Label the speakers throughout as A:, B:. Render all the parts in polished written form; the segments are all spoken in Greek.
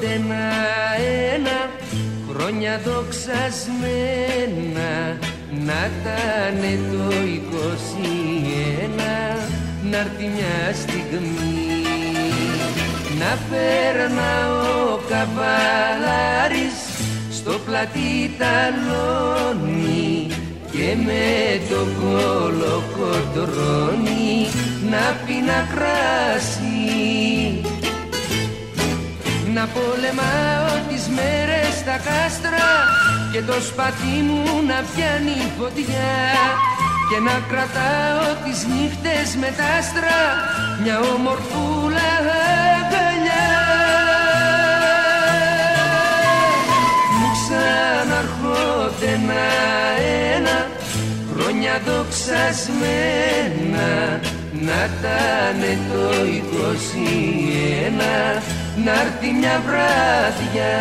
A: ένα-ένα, χρόνια δοξασμένα, να τανε το 21, να'ρθει μια στιγμή. Να περνά ο καβαλάρης στο πλατή ταλόνι και με το κολοκοτρώνει να πίνα κράσι. Να πολεμάω τις μέρες στα κάστρα και το σπαθί μου να πιάνει φωτιά και να κρατάω τις νύχτες με τα άστρα μια ομορφούλα αγκαλιά. Μου ξαναρχόνται ένα-ένα, χρόνια δοξασμένα, να τανε το 21, να'ρθει μια βράδια.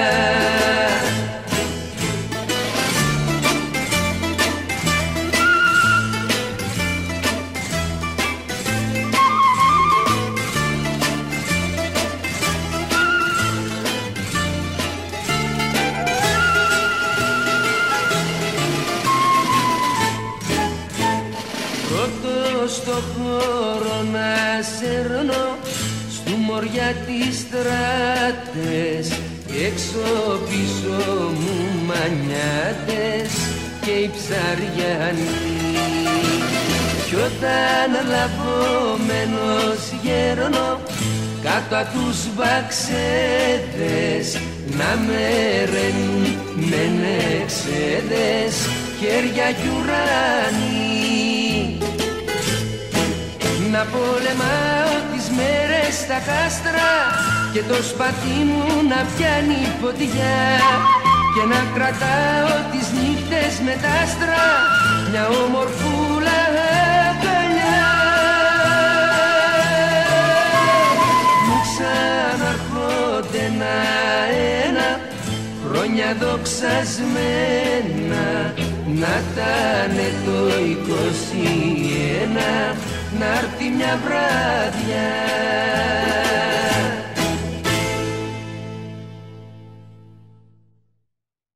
A: Στο χώρο να σέρνω, στου μωριά τις στράτες, έξω πίσω μου μανιάτες και οι ψαριανοί. Κι όταν λαβωμένος γέρνω, κάτω απ' τους βαξέδες να με ρένουν με νεξέδες, χέρια κι ουράνοι. Να πολεμάω τις μέρες στα κάστρα και το σπαθί μου να πιάνει φωτιά και να κρατάω τις νύχτες με τα άστρα μια ομορφούλα αγκαλιά. Μου ξαναρχόνται ένα-ένα, χρόνια δοξασμένα, να τανε το 21, να'ρθει μια βράδια.